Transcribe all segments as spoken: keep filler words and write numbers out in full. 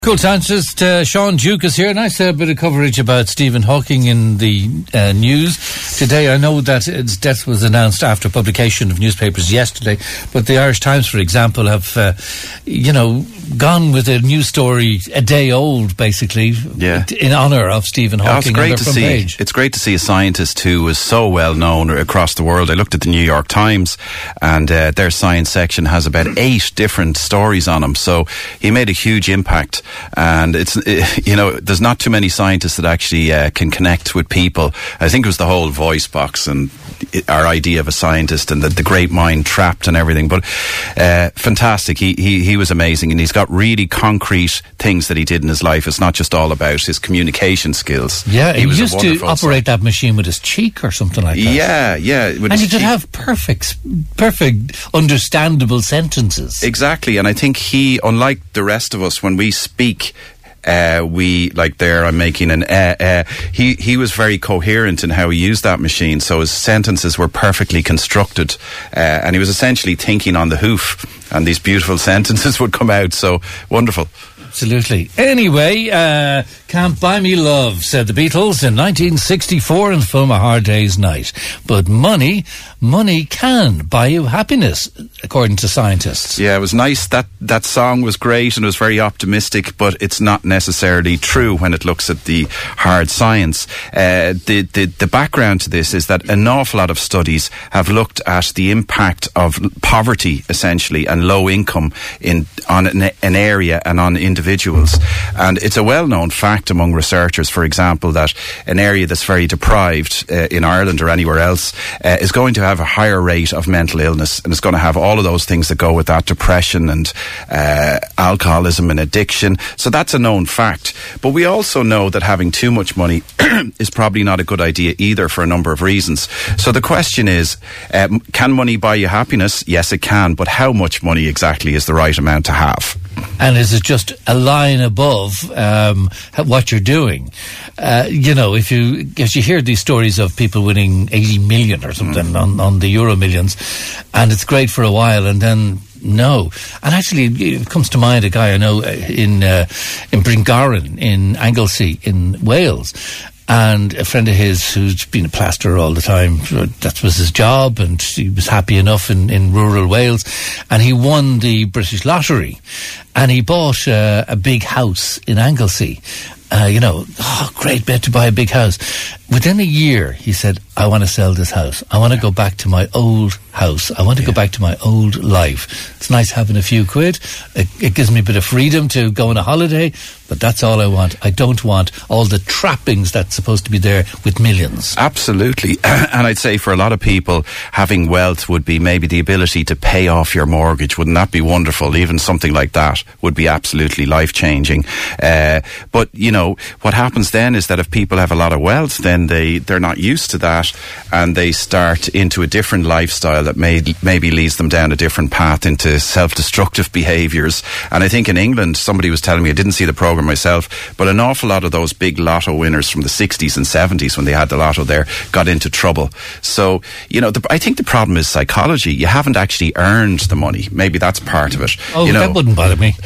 Cool scientist uh, Sean Duke is here. Nice uh, bit of coverage about Stephen Hawking in the uh, news today. I know that his death was announced after publication of newspapers yesterday, but the Irish Times, for example, have, uh, you know, gone with a news story a day old, basically, yeah. in honour of Stephen Hawking. Oh, it's great to see. Page. It's great to see a scientist who was so well known across the world. I looked at the New York Times, and uh, their science section has about eight different stories on him. So he made a huge impact. And it's, you know, there's not too many scientists that actually uh, can connect with people. I think it was the whole voice box and our idea of a scientist and the, the great mind trapped and everything. But uh, fantastic. He, he he was amazing, and he's got really concrete things that he did in his life. It's not just all about his communication skills. Yeah, he, he was used to operate scientist. that machine with his cheek or something like that. Yeah, yeah. And he could cheek. have perfect, perfect, understandable sentences. Exactly, and I think he, unlike the rest of us, when we speak, Uh, we, like there, I'm making an uh, uh, he, he was very coherent in how he used that machine, so his sentences were perfectly constructed, uh, and he was essentially thinking on the hoof, and these beautiful sentences would come out, so wonderful. Absolutely. Anyway, uh, Can't Buy Me Love, said the Beatles in nineteen sixty-four in the film A Hard Day's Night. But money, money can buy you happiness, according to scientists. Yeah, it was nice. That, that song was great and it was very optimistic, but it's not necessarily true when it looks at the hard science. Uh, the, the, the background to this is that an awful lot of studies have looked at the impact of poverty, essentially, and low income in on an, an area and on individuals. individuals. And it's a well-known fact among researchers, for example, that an area that's very deprived uh, in Ireland or anywhere else uh, is going to have a higher rate of mental illness, and it's going to have all of those things that go with that, depression and uh, alcoholism and addiction. So that's a known fact. But we also know that having too much money is probably not a good idea either, for a number of reasons. So the question is, um, can money buy you happiness? Yes, it can, but how much money exactly is the right amount to have? And is it just a line above um, what you're doing? Uh, you know, if you if you hear these stories of people winning eighty million or something mm. on, on the Euro Millions, and it's great for a while, and then no. And actually, it comes to mind a guy I know in uh, in Bringaran in Anglesey in Wales. And a friend of his who's been a plasterer all the time, that was his job, and he was happy enough in, in rural Wales. And he won the British lottery, and he bought uh, a big house in Anglesey. Uh, you know, oh, great bet to buy a big house. Within a year, he said, I want to sell this house. I want to go back to my old house. I want to yeah. go back to my old life. It's nice having a few quid. It, it gives me a bit of freedom to go on a holiday, but that's all I want. I don't want all the trappings that's supposed to be there with millions. Absolutely. And I'd say for a lot of people, having wealth would be maybe the ability to pay off your mortgage. Wouldn't that be wonderful? Even something like that would be absolutely life-changing. Uh, but, you know, what happens then is that if people have a lot of wealth, then they, they're not used to that, and they start into a different lifestyle that may, maybe leads them down a different path into self-destructive behaviours. And I think in England, somebody was telling me, I didn't see the programme myself, but an awful lot of those big lotto winners from the sixties and seventies, when they had the lotto there, got into trouble. So, you know, the, I think the problem is psychology. You haven't actually earned the money. Maybe that's part of it. Oh, you know, that wouldn't bother me.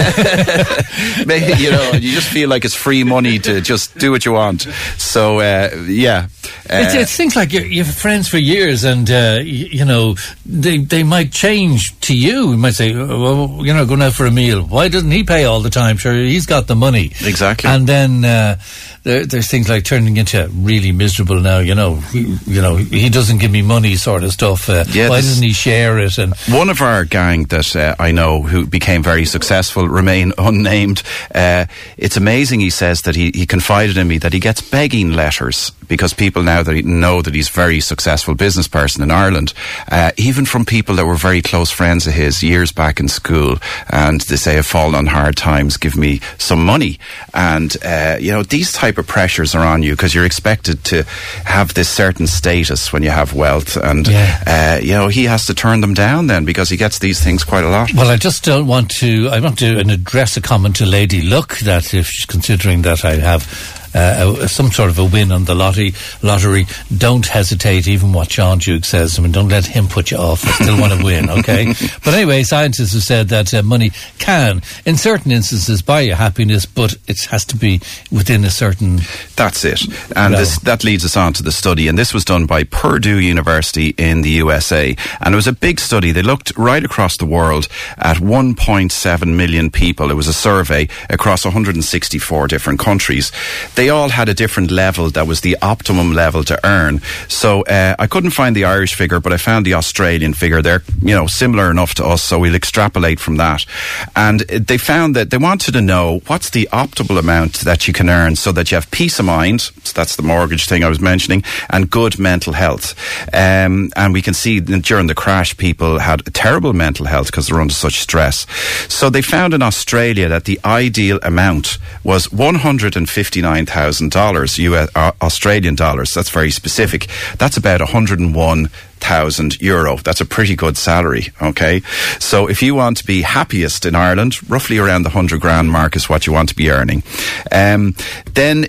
Maybe, you know, you just feel like it's free money to just do what you want. So, uh, yeah. Uh, it's, it's things like you're, you're friends for years, and, uh, you, you know, they they might change to you. You might say, oh, well, you know, going out for a meal. Why doesn't he pay all the time? Sure, he's got the money. Exactly. And then uh, there, there's things like turning into really miserable now, you know, he, you know, he doesn't give me money sort of stuff. Uh, yeah, why doesn't he share it? And one of our gang that uh, I know who became very successful, remain unnamed, uh, it's amazing, he says, that he, he confided in me that he gets begging letters because people now that he know that he's a very successful business person in Ireland, uh, even from people that were very close friends of his years back in school, and they say, I've fallen on hard times, give me some money. And, uh, you know, these type of pressures are on you because you're expected to have this certain status when you have wealth. And, yeah. uh, you know, he has to turn them down then because he gets these things quite a lot. Well, I just don't want to, I want to address a comment to Lady Luck that if she's considering that I have uh, some sort of a win on the lottery, lottery, don't hesitate, even what John Duke says. I mean, don't let him put you off. I still want to win, okay? But anyway, scientists have said that uh, money can, in certain instances, buy you happiness, but it has to be within a certain... That's it. And this, that leads us on to the study. And this was done by Purdue University in the U S A. And it was a big study. They looked right across the world at one point seven million people. It was a survey across one hundred sixty-four different countries. They all had a different level that was the optimum level to earn. So uh, I couldn't find the Irish figure, but I found the Australian figure. They're, you know, similar enough to us, so we'll extrapolate from that. And they found that they wanted to know what's the optimal amount that you can earn so that you have peace of mind. So that's the mortgage thing I was mentioning, and good mental health. Um, and we can see that during the crash, people had terrible mental health because they're under such stress. So they found in Australia that the ideal amount was one hundred fifty-nine thousand dollars, U S, uh, Australian dollars. That's very specific. That's about one hundred one thousand euro. That's a pretty good salary, okay? So if you want to be happiest in Ireland, roughly around the one hundred grand mark is what you want to be earning. Um, then...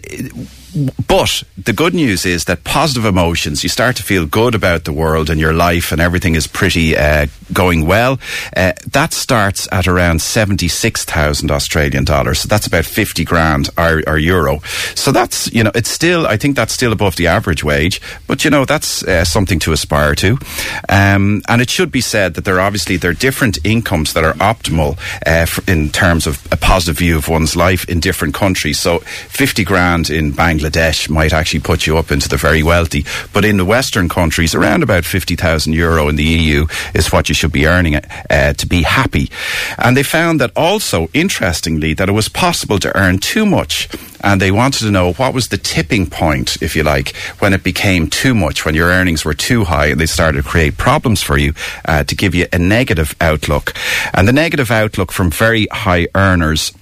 But the good news is that positive emotions, you start to feel good about the world and your life and everything is pretty uh, going well. Uh, that starts at around seventy-six thousand Australian dollars. So that's about fifty grand or, or euro. So that's, you know, it's still, I think that's still above the average wage. But, you know, that's uh, something to aspire to. Um, and it should be said that there are obviously, there are different incomes that are optimal uh, for, in terms of a positive view of one's life in different countries. So fifty grand in Bangladesh Bangladesh might actually put you up into the very wealthy. But in the Western countries, around about fifty thousand euro in the E U is what you should be earning uh, to be happy. And they found that also, interestingly, that it was possible to earn too much. And they wanted to know what was the tipping point, if you like, when it became too much, when your earnings were too high and they started to create problems for you, uh, to give you a negative outlook. And the negative outlook from very high earners,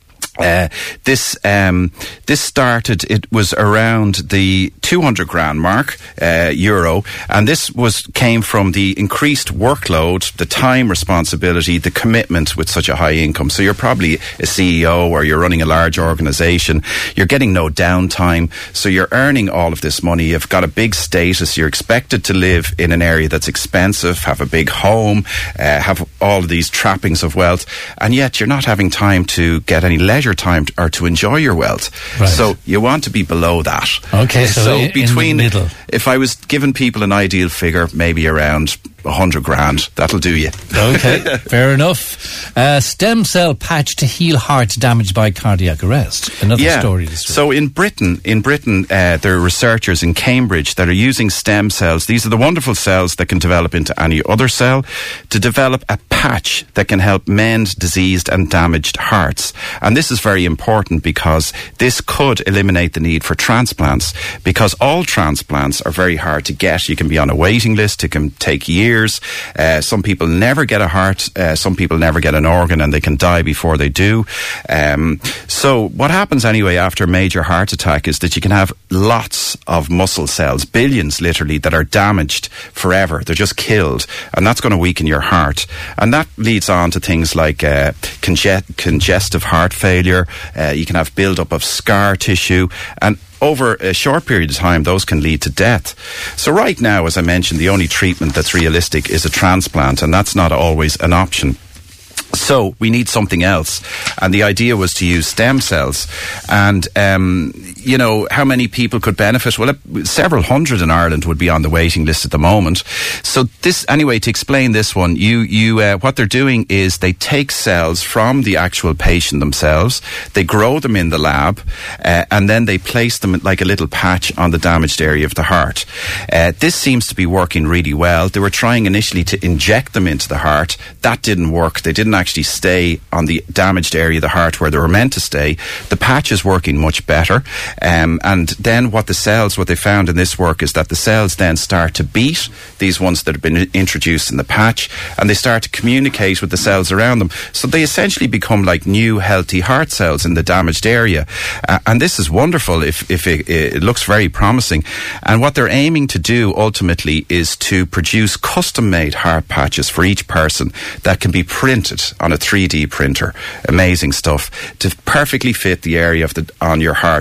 Uh, this um, this started, it was around the two hundred grand mark, uh, euro, and this was came from the increased workload, the time responsibility, the commitment with such a high income. So you're probably a C E O or you're running a large organisation. You're getting no downtime, so you're earning all of this money. You've got a big status. You're expected to live in an area that's expensive, have a big home, uh, have all of these trappings of wealth, and yet you're not having time to get any leisure time to, or to enjoy your wealth. Right. So you want to be below that. Okay, so, so in, between, in the middle. If I was giving people an ideal figure, maybe around a hundred grand, that'll do you. Okay, fair enough. Uh, stem cell patch to heal heart damaged by cardiac arrest. Another yeah. story this week. So in Britain, in Britain, uh, there are researchers in Cambridge that are using stem cells. These are the wonderful cells that can develop into any other cell to develop a patch that can help mend diseased and damaged hearts. And this is very important because this could eliminate the need for transplants, because all transplants are very hard to get. You can be on a waiting list. It can take years. Uh, some people never get a heart. Uh, some people never get an organ and they can die before they do. Um, so what happens anyway after a major heart attack is that you can have lots of muscle cells, billions literally, that are damaged forever. They're just killed. And that's going to weaken your heart. And that leads on to things like uh, conge- congestive heart failure. Uh, you can have build-up of scar tissue. And over a short period of time, those can lead to death. So right now, as I mentioned, the only treatment that's realistic is a transplant, and that's not always an option. So we need something else. And the idea was to use stem cells. And, um, you know, how many people could benefit? Well, several hundred in Ireland would be on the waiting list at the moment. So this, anyway, to explain this one, you, you, uh, what they're doing is they take cells from the actual patient themselves, they grow them in the lab, uh, and then they place them like a little patch on the damaged area of the heart. Uh, this seems to be working really well. They were trying initially to inject them into the heart. That didn't work. They didn't actually stay on the damaged area of the heart where they were meant to stay. The patch is working much better. Um, and then what the cells, what they found in this work is that the cells then start to beat these ones that have been introduced in the patch, and they start to communicate with the cells around them. So they essentially become like new healthy heart cells in the damaged area. Uh, and this is wonderful if, if it, it looks very promising. And what they're aiming to do ultimately is to produce custom-made heart patches for each person that can be printed on a three D printer. Amazing stuff. To perfectly fit the area of the on your heart that's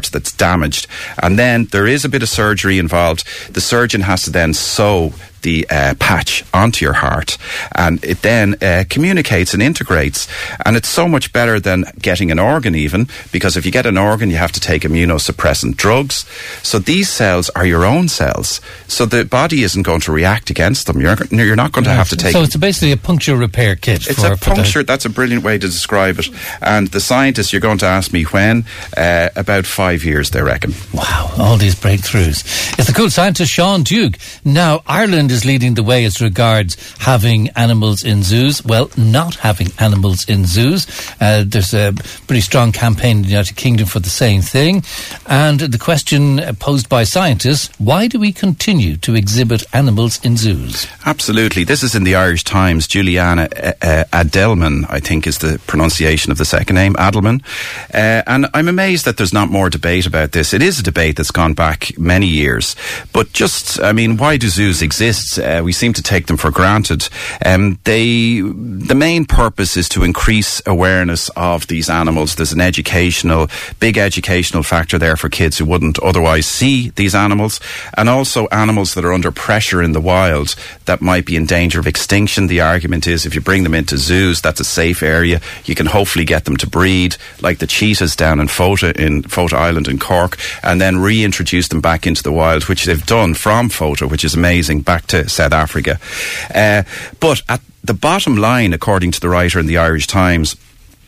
damaged. And then there is a bit of surgery involved. The surgeon has to then sew the uh, patch onto your heart, and it then uh, communicates and integrates, and it's so much better than getting an organ even, because if you get an organ you have to take immunosuppressant drugs. So these cells are your own cells, so the body isn't going to react against them. You're, you're not going to have to take... So it's basically a puncture repair kit. It's for, a puncture, that's a brilliant way to describe it. And the scientists, you're going to ask me when, uh, about five years they reckon. Wow, all these breakthroughs. It's the cool scientist Sean Duke. Now, Ireland is leading the way as regards having animals in zoos. Well, not having animals in zoos. Uh, there's a pretty strong campaign in the United Kingdom for the same thing. And the question posed by scientists, why do we continue to exhibit animals in zoos? Absolutely. This is in the Irish Times. Juliana uh, Adelman, I think is the pronunciation of the second name, Adelman. Uh, and I'm amazed that there's not more debate about this. It is a debate that's gone back many years. But just, I mean, why do zoos exist? Uh, we seem to take them for granted. Um, they, the main purpose is to increase awareness of these animals. There's an educational, big educational factor there for kids who wouldn't otherwise see these animals, and also animals that are under pressure in the wild that might be in danger of extinction. The argument is if you bring them into zoos, that's a safe area. You can hopefully get them to breed, like the cheetahs down in Fota, in Fota Island in Cork, and then reintroduce them back into the wild, which they've done from Fota, which is amazing, back to South Africa. Uh, but at the bottom line, according to the writer in the Irish Times,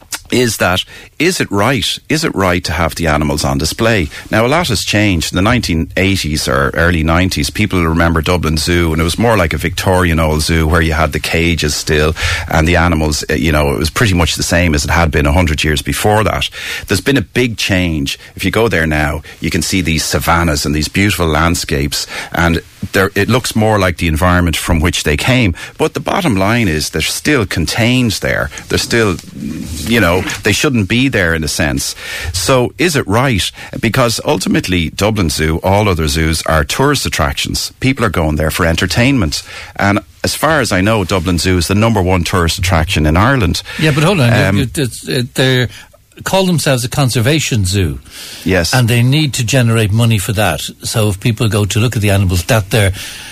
is that, is it right? Is it right to have the animals on display? Now, a lot has changed. In the nineteen eighties or early nineties, people remember Dublin Zoo, and it was more like a Victorian old zoo where you had the cages still, and the animals, you know, it was pretty much the same as it had been a hundred years before that. There's been a big change. If you go there now, you can see these savannas and these beautiful landscapes, and there, it looks more like the environment from which they came. But the bottom line is they're still contained there. They're still, you know, they shouldn't be there in a sense. So is it right? Because ultimately Dublin Zoo, all other zoos, are tourist attractions. People are going there for entertainment. And as far as I know, Dublin Zoo is the number one tourist attraction in Ireland. Yeah, but hold on. Um, it, it, it, they're call themselves a conservation zoo. Yes. And they need to generate money for that. So if people go to look at the animals, that they're,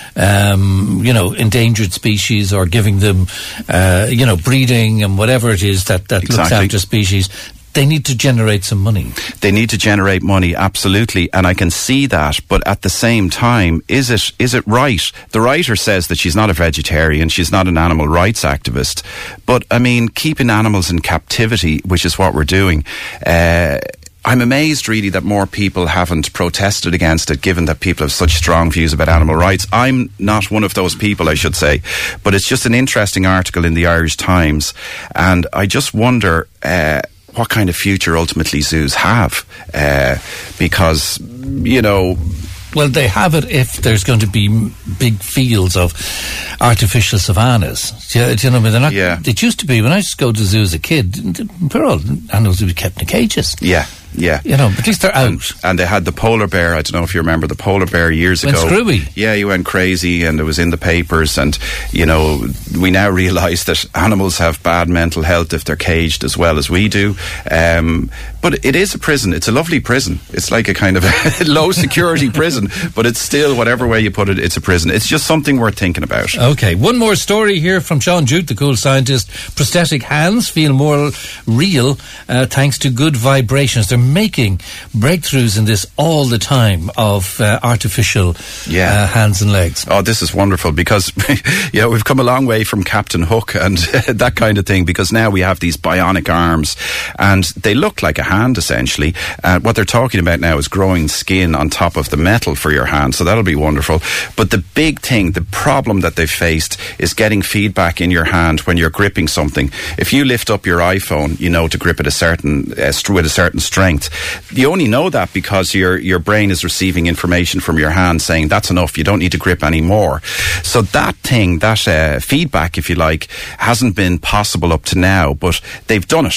um, you know, endangered species, or giving them, uh, you know, breeding and whatever it is that, that exactly. looks after species, they need to generate some money. They need to generate money, absolutely, and I can see that. But at the same time, is it is it right? The writer says that she's not a vegetarian, she's not an animal rights activist. But I mean, keeping animals in captivity, which is what we're doing. Uh, I'm amazed, really, that more people haven't protested against it, given that people have such strong views about animal rights. I'm not one of those people, I should say. But it's just an interesting article in the Irish Times. And I just wonder uh, what kind of future ultimately zoos have. Uh, because, you know... Well, they have it if there's going to be big fields of artificial savannas. Do you, do you know what I mean? They're not, yeah. It used to be, when I used to go to the zoo as a kid, they're all animals would be kept in cages. Yeah. Yeah. You know, but at least they're out. And, and they had the polar bear. I don't know if you remember the polar bear years went ago. Screwy. Yeah, he went crazy, and it was in the papers. And, you know, we now realise that animals have bad mental health if they're caged as well as we do. Um, but it is a prison. It's a lovely prison. It's like a kind of a low security prison, but it's still, whatever way you put it, it's a prison. It's just something worth thinking about. Okay, one more story here from Sean Duke, the cool scientist. Prosthetic hands feel more real uh, thanks to good vibrations. They're making breakthroughs in this all the time of uh, artificial yeah. uh, hands and legs. Oh, this is wonderful, because you know, we've come a long way from Captain Hook and that kind of thing, because now we have these bionic arms and they look like a hand essentially. Uh, what they're talking about now is growing skin on top of the metal for your hand, so that'll be wonderful. But the big thing, the problem that they've faced is getting feedback in your hand when you're gripping something. If you lift up your iPhone, you know to grip it a certain uh, with a certain strength. You only know that because your your brain is receiving information from your hand saying that's enough, you don't need to grip anymore. So that thing, that uh, feedback, if you like, hasn't been possible up to now, but they've done it.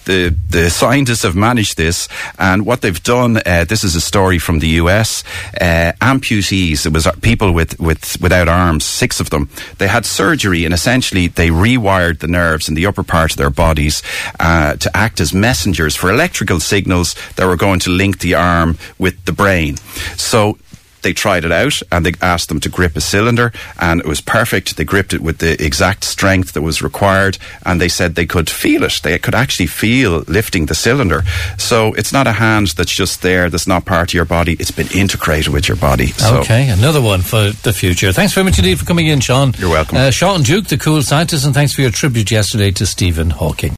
the, the scientists have managed this, and what they've done, uh, this is a story from the U S, uh, amputees, it was people with, with without arms, six of them, they had surgery, and essentially they rewired the nerves in the upper part of their bodies uh, to act as messengers for electrical signals that were going to link the arm with the brain. So they tried it out, and they asked them to grip a cylinder, and it was perfect. They gripped it with the exact strength that was required, and they said they could feel it. They could actually feel lifting the cylinder. So it's not a hand that's just there, that's not part of your body. It's been integrated with your body. So. Okay, another one for the future. Thanks very much indeed for coming in, Sean. You're welcome. Uh, Sean Duke, the cool scientist, and thanks for your tribute yesterday to Stephen Hawking.